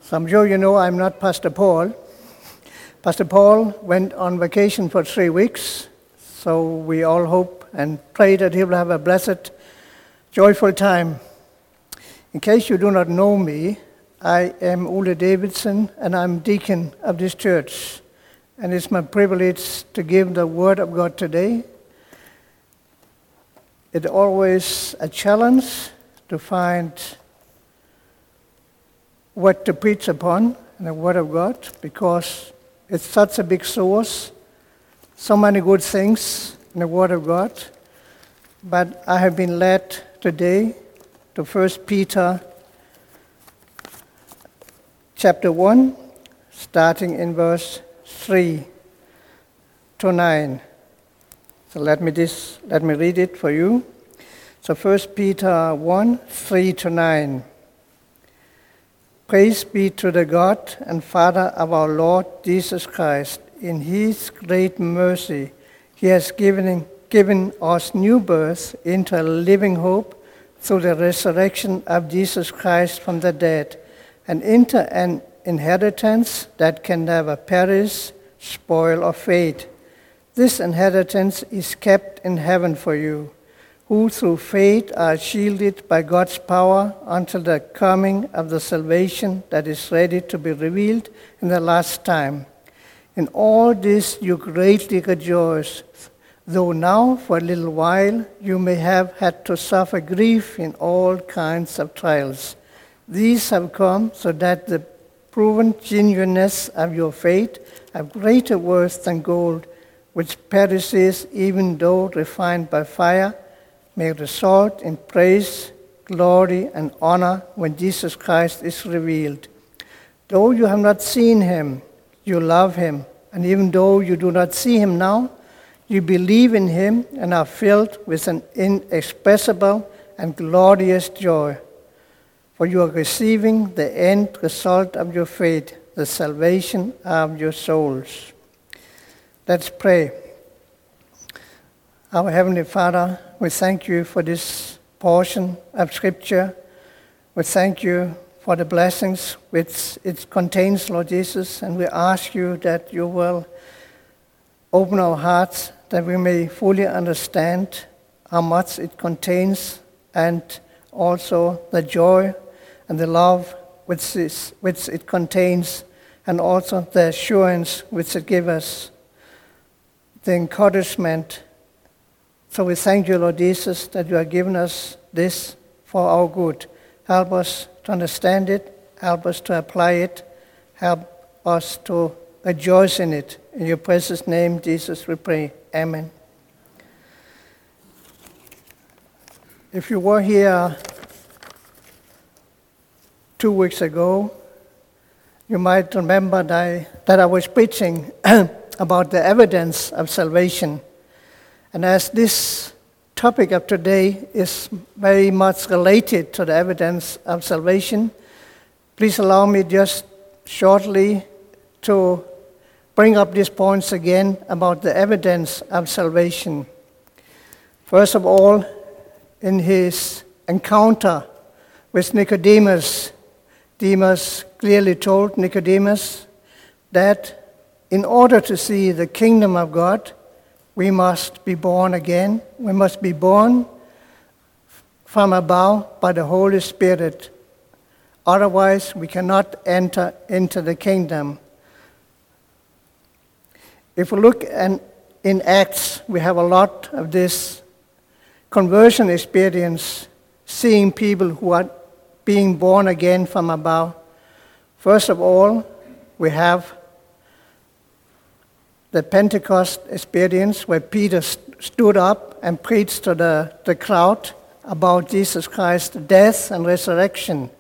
Some of you know I'm not Pastor Paul. Pastor Paul went on vacation for 3 weeks, so we all hope and pray that he will have a blessed, joyful time. In case you do not know me, I am Ole Davidson, and I'm deacon of this church. And it's my privilege to give the Word of God today. It's always a challenge to find what to preach upon in the Word of God, because it's such a big source, so many good things in the Word of God. But I have been led today to 1 Peter chapter 1, starting in verse 3 to 9. So let me read it for you. So 1 Peter 1, 3 to 9. Praise be to the God and Father of our Lord Jesus Christ. In His great mercy, He has given us new birth into a living hope through the resurrection of Jesus Christ from the dead, and into an inheritance that can never perish, spoil, or fade. This inheritance is kept in heaven for you, who through faith are shielded by God's power until the coming of the salvation that is ready to be revealed in the last time. In all this you greatly rejoice, though now for a little while you may have had to suffer grief in all kinds of trials. These have come so that the proven genuineness of your faith have greater worth than gold, which perishes even though refined by fire, may result in praise, glory, and honor when Jesus Christ is revealed. Though you have not seen Him, you love Him, and even though you do not see Him now, you believe in Him and are filled with an inexpressible and glorious joy. For you are receiving the end result of your faith, the salvation of your souls. Let's pray. Our Heavenly Father, we thank you for this portion of Scripture. We thank you for the blessings which it contains, Lord Jesus, and we ask you that you will open our hearts that we may fully understand how much it contains, and also the joy and the love which it contains, and also the assurance which it gives us, the encouragement. So we thank you, Lord Jesus, that you have given us this for our good. Help us to understand it. Help us to apply it. Help us to rejoice in it. In your precious name, Jesus, we pray. Amen. If you were here 2 weeks ago, you might remember that I was preaching about the evidence of salvation. And as this topic of today is very much related to the evidence of salvation, please allow me just shortly to bring up these points again about the evidence of salvation. First of all, in his encounter with Nicodemus, Demas clearly told Nicodemus that in order to see the kingdom of God, we must be born again. We must be born from above by the Holy Spirit. Otherwise, we cannot enter into the kingdom. If we look in Acts, we have a lot of this conversion experience, seeing people who are being born again from above. First of all, we have the Pentecost experience where Peter stood up and preached to the crowd about Jesus Christ's death and resurrection.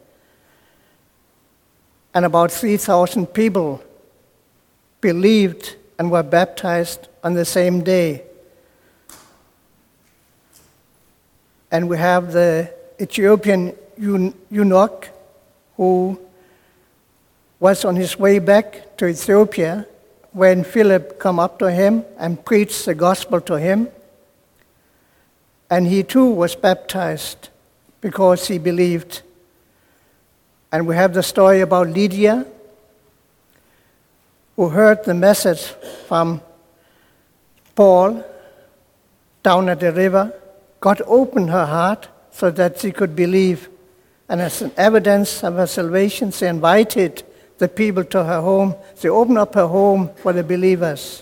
And about 3,000 people believed and were baptized on the same day. And we have the Ethiopian eunuch who was on his way back to Ethiopia when Philip came up to him and preached the gospel to him. And he too was baptized because he believed. And we have the story about Lydia, who heard the message from Paul down at the river. God opened her heart so that she could believe. And as an evidence of her salvation, she invited the people to her home. She opened up her home for the believers.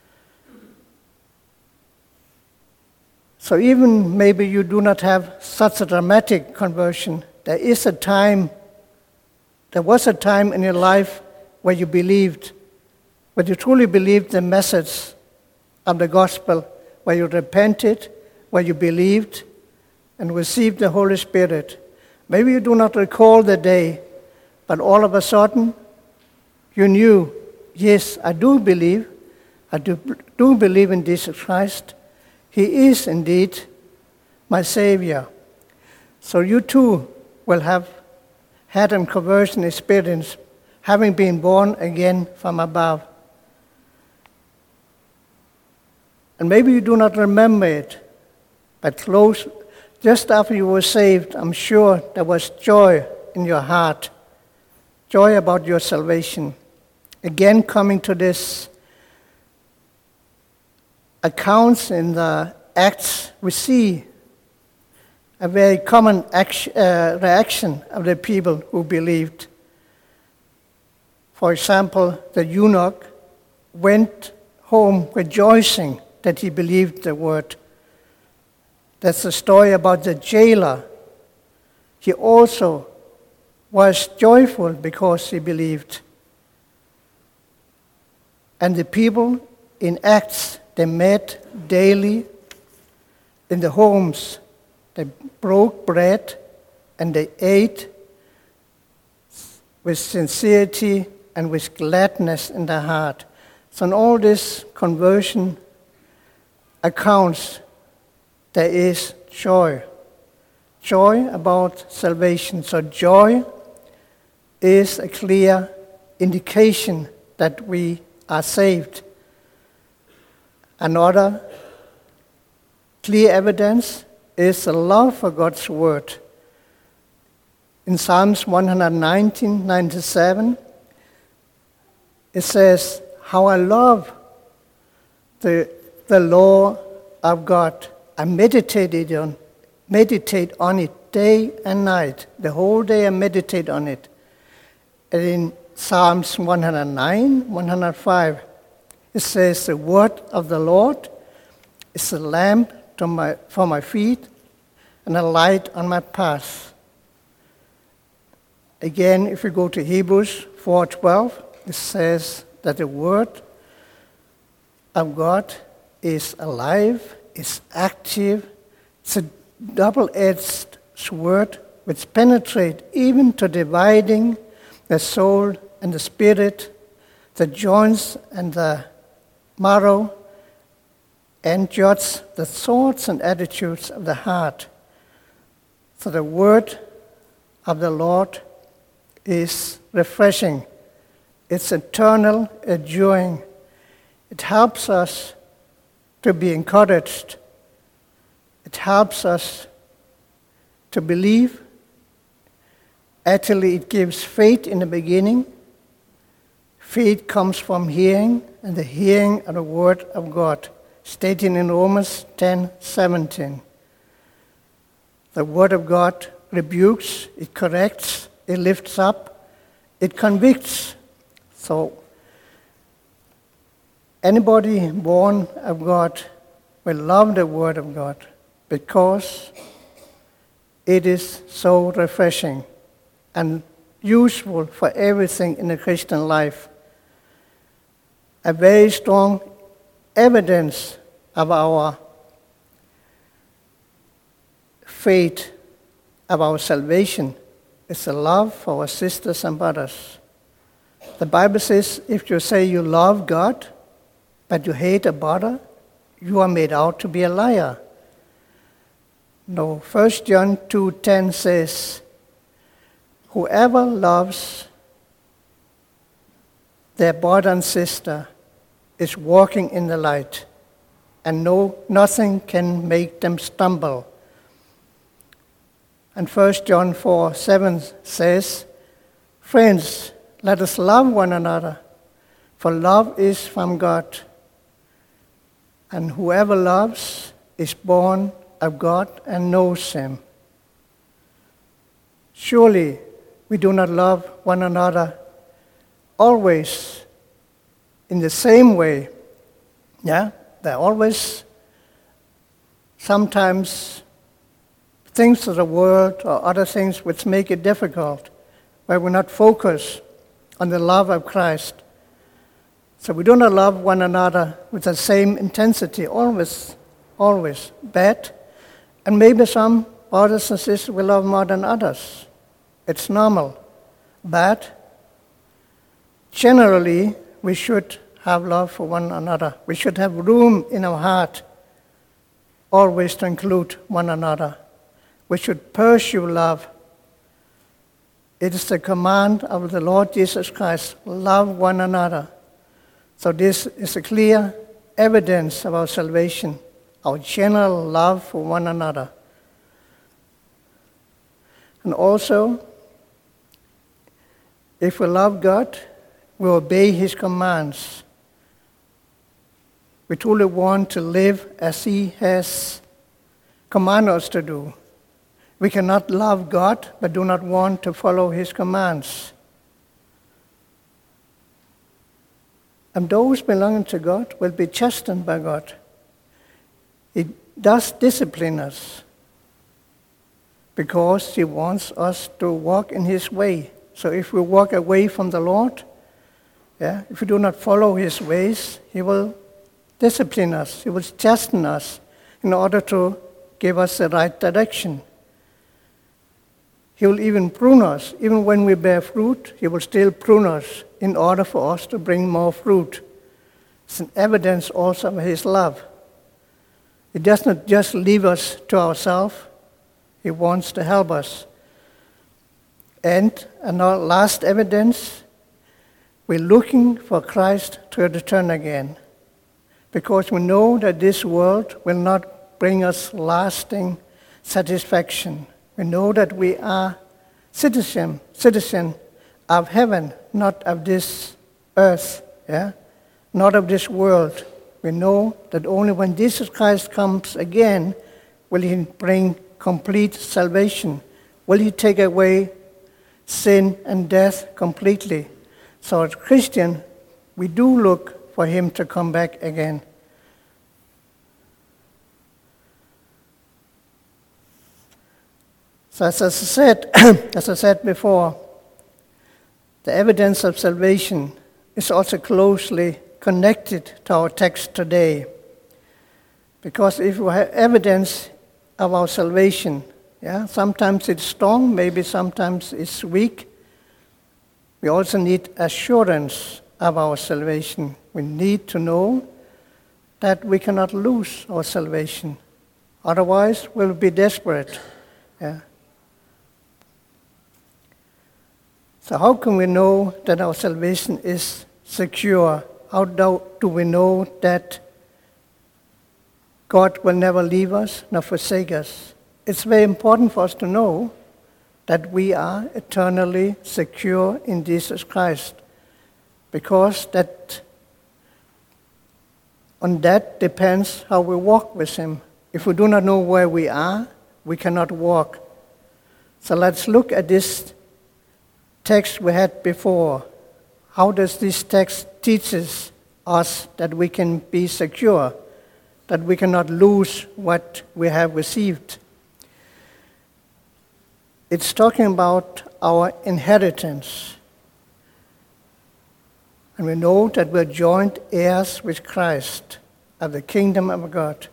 So even maybe you do not have such a dramatic conversion, there was a time in your life where you believed, where you truly believed the message of the gospel, where you repented, where you believed and received the Holy Spirit. Maybe you do not recall the day, but all of a sudden you knew, yes, I do believe. I do believe in Jesus Christ. He is indeed my Savior. So you too will have had a conversion experience, having been born again from above. And maybe you do not remember it, but just after you were saved, I'm sure there was joy in your heart, joy about your salvation. Again, coming to this accounts in the Acts, we see a very common reaction of the people who believed. For example, the eunuch went home rejoicing that he believed the word. That's the story about the jailer. He also was joyful because he believed. And the people in Acts, they met daily in the homes. They broke bread and they ate with sincerity and with gladness in their heart. So in all this conversion accounts, there is joy. Joy about salvation. So joy is a clear indication that we are saved. Another clear evidence is the love for God's word. In Psalms 119:97, it says, "How I love the law of God. I meditate on it day and night." The whole day I meditate on it. And in Psalms 109, 105, it says, "The word of the Lord is a lamp for my feet and a light on my path." Again, if you go to Hebrews 4:12, it says that the word of God is alive, is active. It's a double-edged sword which penetrates even to dividing the soul and the spirit, the joints and the marrow, and judge the thoughts and attitudes of the heart. So the word of the Lord is refreshing. It's eternal, enduring. It helps us to be encouraged. It helps us to believe. Actually, it gives faith in the beginning. Faith comes from hearing, and the hearing of the word of God, stated in Romans 10:17. The word of God rebukes, it corrects, it lifts up, it convicts. So anybody born of God will love the word of God because it is so refreshing and useful for everything in the Christian life. A very strong evidence of our faith, of our salvation, is the love for our sisters and brothers. The Bible says if you say you love God, but you hate a brother, you are made out to be a liar. No, 1 John 2:10 says, whoever loves their brother and sister is walking in the light, and nothing can make them stumble. And 1 John 4:7 says, Friends, let us love one another, for love is from God. And whoever loves is born of God and knows him. Surely we do not love one another always in the same way. Yeah, there are always sometimes things of the world or other things which make it difficult, where we not focus on the love of Christ. So we do not love one another with the same intensity, always bad. And maybe some brothers and sisters will love more than others. It's normal. But generally, we should have love for one another. We should have room in our heart always to include one another. We should pursue love. It is the command of the Lord Jesus Christ, love one another. So this is a clear evidence of our salvation, our general love for one another. And also, if we love God, we obey his commands. We truly want to live as he has commanded us to do. We cannot love God but do not want to follow his commands. And those belonging to God will be chastened by God. He does discipline us because he wants us to walk in his way. So if we walk away from the Lord, if we do not follow his ways, he will discipline us. He will chasten us in order to give us the right direction. He will even prune us. Even when we bear fruit, he will still prune us in order for us to bring more fruit. It's an evidence also of his love. He does not just leave us to ourselves. He wants to help us. And our last evidence, we're looking for Christ to return again, because we know that this world will not bring us lasting satisfaction. We know that we are citizen of heaven, not of this earth, not of this world. We know that only when Jesus Christ comes again will he bring complete salvation. Will he take away sin and death completely? So as Christian, we do look for him to come back again. So as I said before, the evidence of salvation is also closely connected to our text today. Because if we have evidence of our salvation, sometimes it's strong, maybe sometimes it's weak. We also need assurance of our salvation. We need to know that we cannot lose our salvation. Otherwise, we'll be desperate. So how can we know that our salvation is secure? How do we know that God will never leave us nor forsake us? It's very important for us to know that we are eternally secure in Jesus Christ, because on that depends how we walk with him. If we do not know where we are, we cannot walk. So let's look at this text we had before. How does this text teach us that we can be secure, that we cannot lose what we have received? It's talking about our inheritance. And we know that we're joint heirs with Christ of the kingdom of God.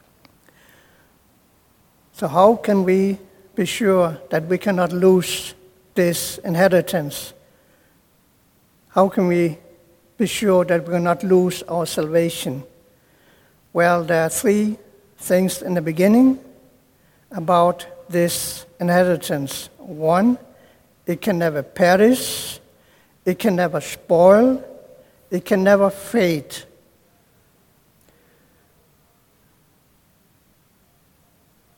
So how can we be sure that we cannot lose this inheritance? How can we be sure that we will not lose our salvation? Well, there are three things in the beginning about this inheritance. One, it can never perish, it can never spoil, it can never fade.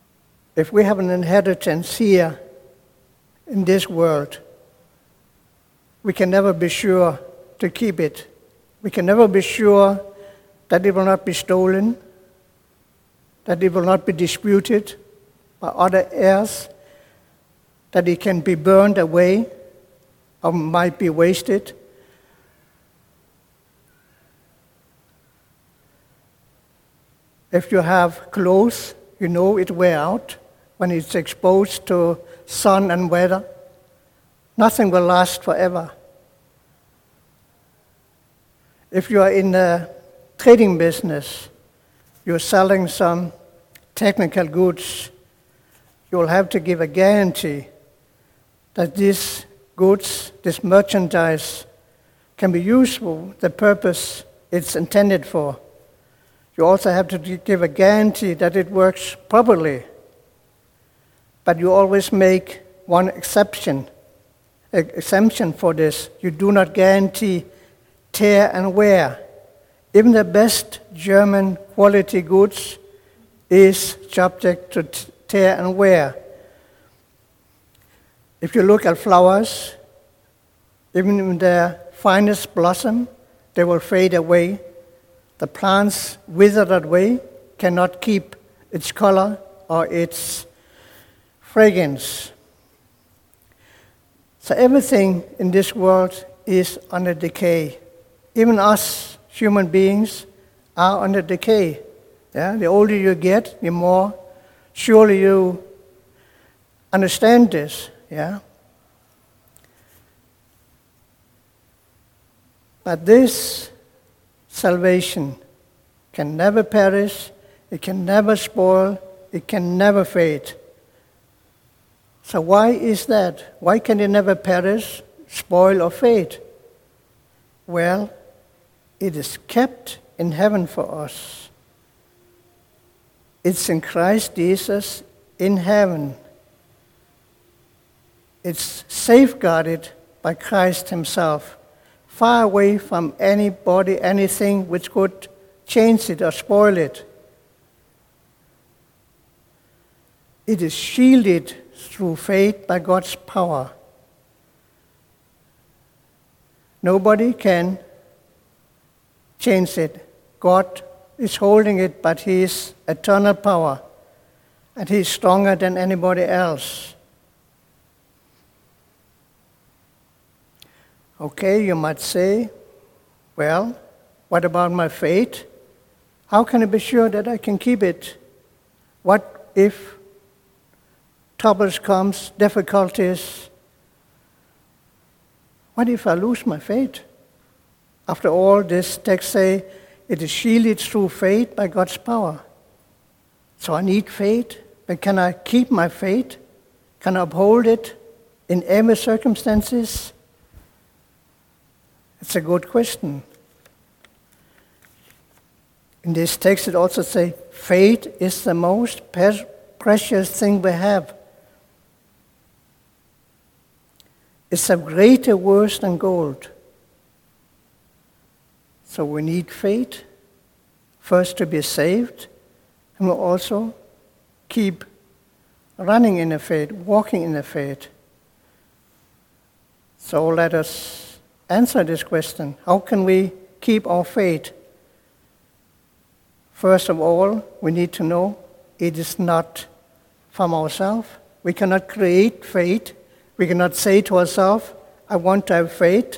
If we have an inheritance here in this world, we can never be sure to keep it. We can never be sure that it will not be stolen, that it will not be disputed by other heirs, that it can be burned away or might be wasted. If you have clothes, you know it wear out when it's exposed to sun and weather. Nothing will last forever. If you are in the trading business, you're selling some technical goods, you will have to give a guarantee that these goods, this merchandise, can be used for the purpose it's intended for. You also have to give a guarantee that it works properly. But you always make one exemption for this. You do not guarantee tear and wear. Even the best German quality goods is subject to tear and wear. If you look at flowers, even in their finest blossom, they will fade away. The plants withered away, cannot keep its color or its fragrance. So everything in this world is under decay. Even us human beings are under decay. Yeah? The older you get, the more surely you understand this. Yeah? But this salvation can never perish, it can never spoil, it can never fade. So why is that? Why can it never perish, spoil, or fade? Well, it is kept in heaven for us. It's in Christ Jesus in heaven. It's safeguarded by Christ himself, far away from anybody, anything which could change it or spoil it. It is shielded through faith by God's power. Nobody can change it. God is holding it, but he is eternal power, and he is stronger than anybody else. Okay, you might say, well, what about my faith? How can I be sure that I can keep it? What if troubles comes, difficulties? What if I lose my faith? After all, this text say it is shielded through faith by God's power. So I need faith, but can I keep my faith? Can I uphold it in every circumstances? It's a good question. In this text it also says, faith is the most precious thing we have. It's of greater worth than gold. So we need faith, first to be saved, and we'll also keep running in the faith, walking in the faith. So let us answer this question. How can we keep our faith? First of all, we need to know it is not from ourselves. We cannot create faith. We cannot say to ourselves, I want to have faith.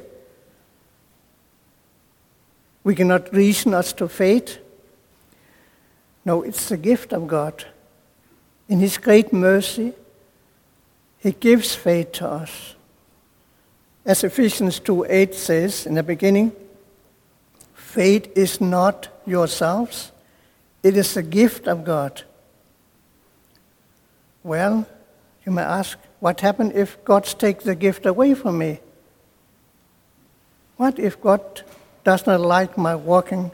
We cannot reason us to faith. No, it's the gift of God. In his great mercy, he gives faith to us. As Ephesians 2:8 says in the beginning, faith is not yourselves, it is the gift of God. Well, you may ask, what happens if God takes the gift away from me? What if God does not like my walking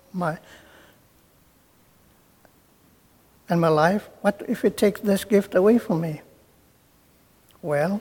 and my life? What if he takes this gift away from me? Well,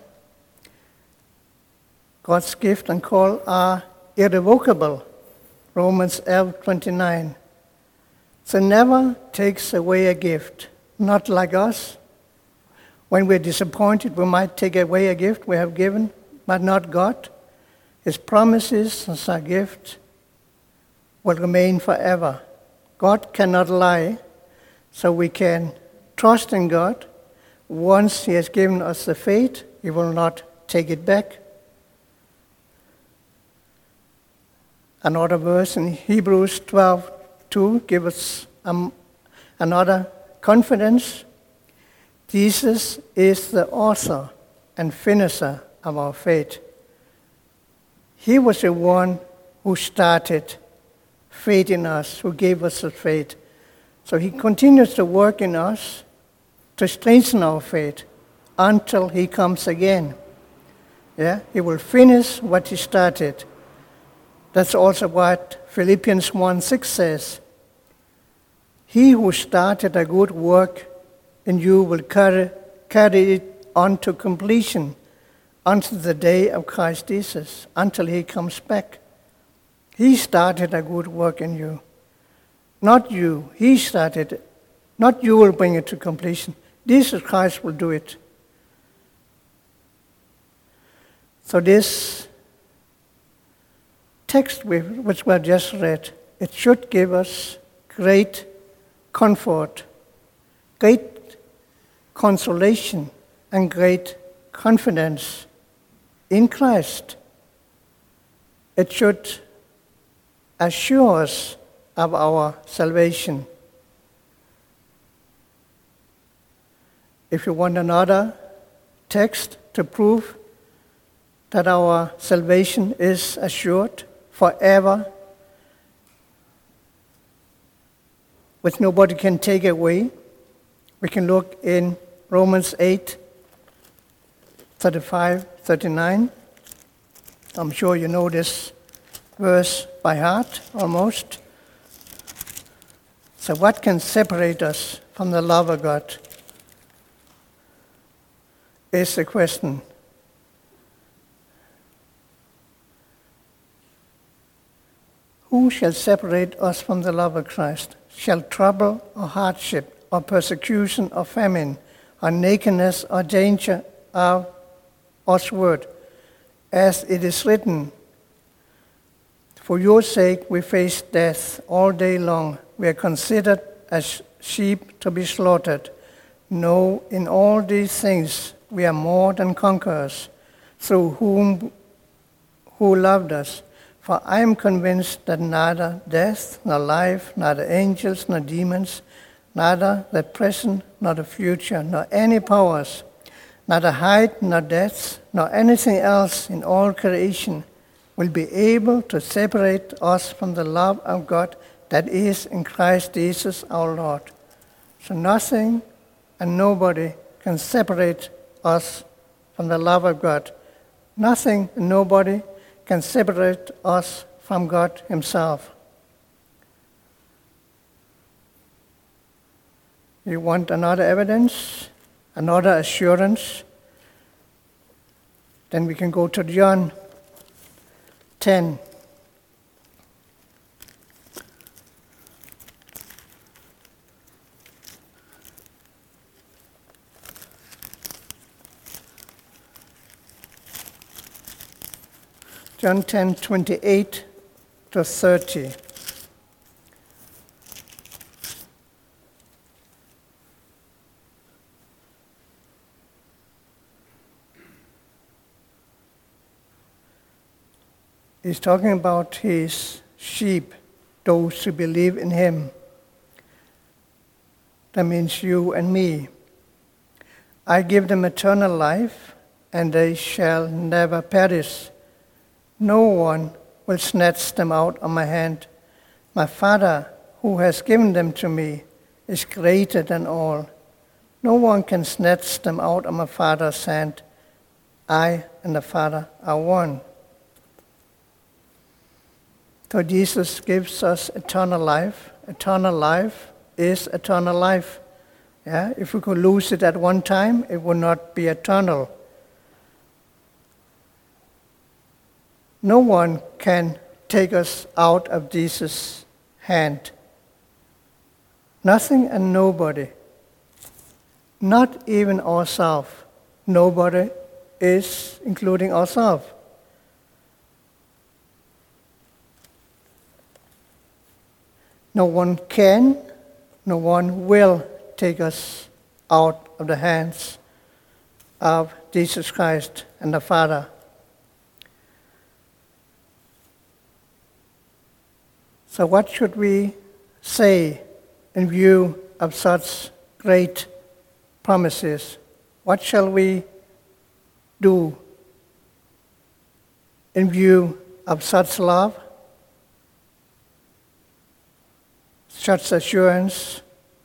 God's gift and call are irrevocable. Romans 11:29. So never takes away a gift. Not like us. When we're disappointed, we might take away a gift we have given, but not God. His promises as a gift will remain forever. God cannot lie, so we can trust in God. Once He has given us the faith, He will not take it back. Another verse in Hebrews 12:2 gives us another confidence. Jesus is the author and finisher of our faith. He was the one who started faith in us, who gave us the faith. So He continues to work in us to strengthen our faith until He comes again. Yeah, He will finish what He started. That's also what Philippians 1:6 says. He who started a good work in you will carry it on to completion until the day of Christ Jesus, until He comes back. He started a good work in you. Not you. He started it. Not you will bring it to completion. Jesus Christ will do it. So this text which we just read, it should give us great comfort, great consolation, and great confidence in Christ. It should assure us of our salvation. If you want another text to prove that our salvation is assured forever, which nobody can take away, we can look in Romans 8:35-39. I'm sure you know this verse by heart, almost. So what can separate us from the love of God is the question. Who shall separate us from the love of Christ? Shall trouble or hardship or persecution or famine or nakedness or danger of us word? As it is written, for your sake we face death all day long. We are considered as sheep to be slaughtered. No, in all these things we are more than conquerors through whom who loved us. For I am convinced that neither death, nor life, neither angels, nor demons, neither the present, nor the future, nor any powers, neither height, nor depth, nor anything else in all creation will be able to separate us from the love of God that is in Christ Jesus our Lord. So nothing and nobody can separate us from the love of God. Nothing and nobody can separate us from God Himself. You want another evidence, another assurance? Then we can go to John 10. John 10:28-30. He's talking about His sheep, those who believe in Him. That means you and me. I give them eternal life, and they shall never perish. No one will snatch them out of my hand. My Father, who has given them to me, is greater than all. No one can snatch them out of my Father's hand. I and the Father are one. So Jesus gives us eternal life. Eternal life is eternal life. Yeah? If we could lose it at one time, it would not be eternal. No one can take us out of Jesus' hand. Nothing and nobody. Not even ourselves. Nobody is including ourselves. No one can, no one will take us out of the hands of Jesus Christ and the Father. So what should we say in view of such great promises? What shall we do in view of such love, such assurance?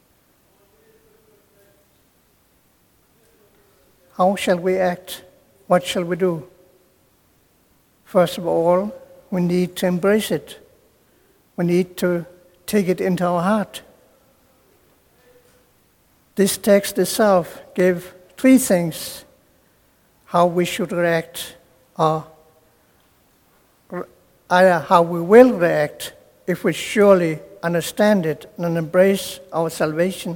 How shall we act? What shall we do? First of all, we need to embrace it. We need to take it into our heart. This text itself gave 3 things how we should react, or either how we will react if we surely understand it and embrace our salvation.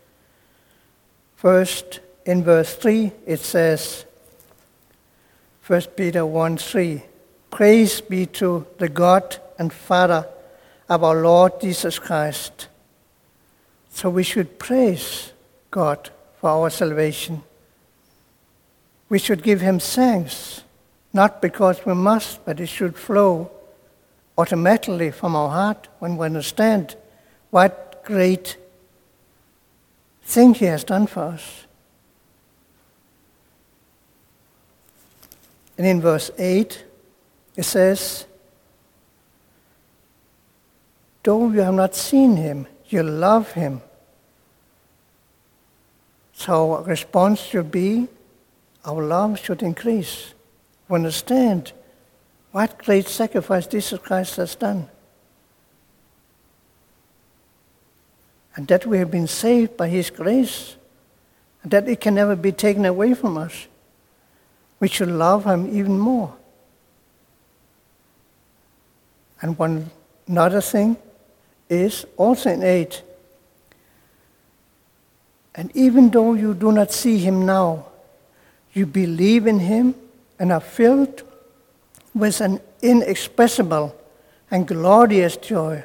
First, in verse 3, it says, 1 Peter 1:3, "Praise be to the God and Father of our Lord Jesus Christ." So we should praise God for our salvation. We should give him thanks, not because we must, but it should flow automatically from our heart when we understand what great thing he has done for us. And in verse 8, it says, "Though you have not seen him, you love him." So our response should be, our love should increase. We understand what great sacrifice Jesus Christ has done. And that we have been saved by his grace, and that it can never be taken away from us. We should love him even more. And another thing is also in 8. "And even though you do not see him now, you believe in him and are filled with an inexpressible and glorious joy."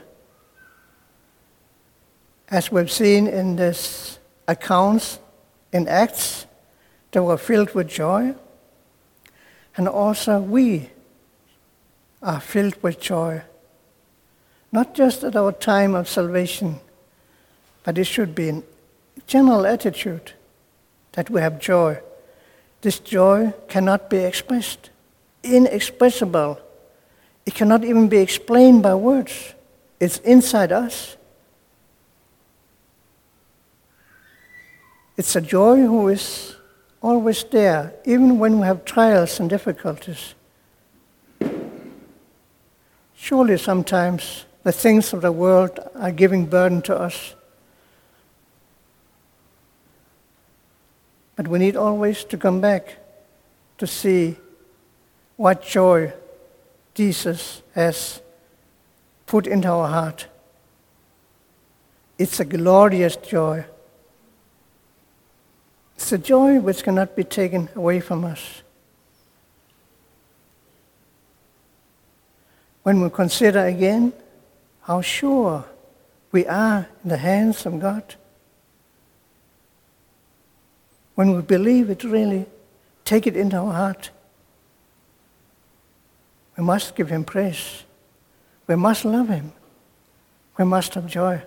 As we've seen in this accounts in Acts, they were filled with joy. And also we are filled with joy. Not just at our time of salvation, but it should be a general attitude that we have joy. This joy cannot be expressed. Inexpressible. It cannot even be explained by words. It's inside us. It's a joy who is always there, even when we have trials and difficulties. Surely sometimes the things of the world are giving burden to us. But we need always to come back to see what joy Jesus has put into our heart. It's a glorious joy. It's a joy which cannot be taken away from us. When we consider again how sure we are in the hands of God, when we believe it really, take it into our heart, we must give him praise. We must love him. We must have joy.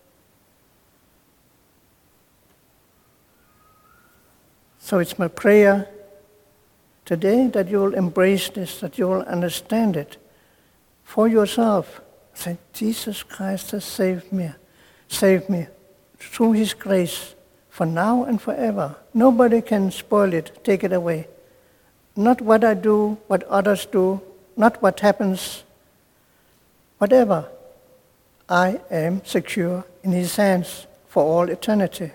So it's my prayer today that you will embrace this, that you will understand it for yourself. Say, Jesus Christ has saved me through his grace for now and forever. Nobody can spoil it, take it away. Not what I do, what others do, not what happens, whatever. I am secure in his hands for all eternity.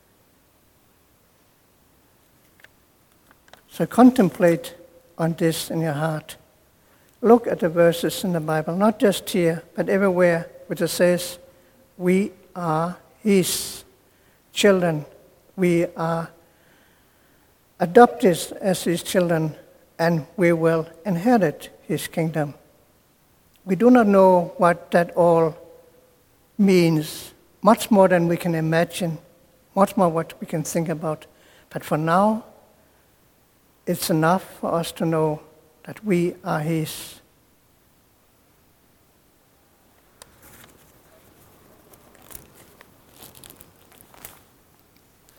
So contemplate on this in your heart. Look at the verses in the Bible, not just here, but everywhere, which it says, we are his children. We are adopted as his children, and we will inherit his kingdom. We do not know what that all means much more than we can imagine, much more what we can think about. But for now, it's enough for us to know that we are His.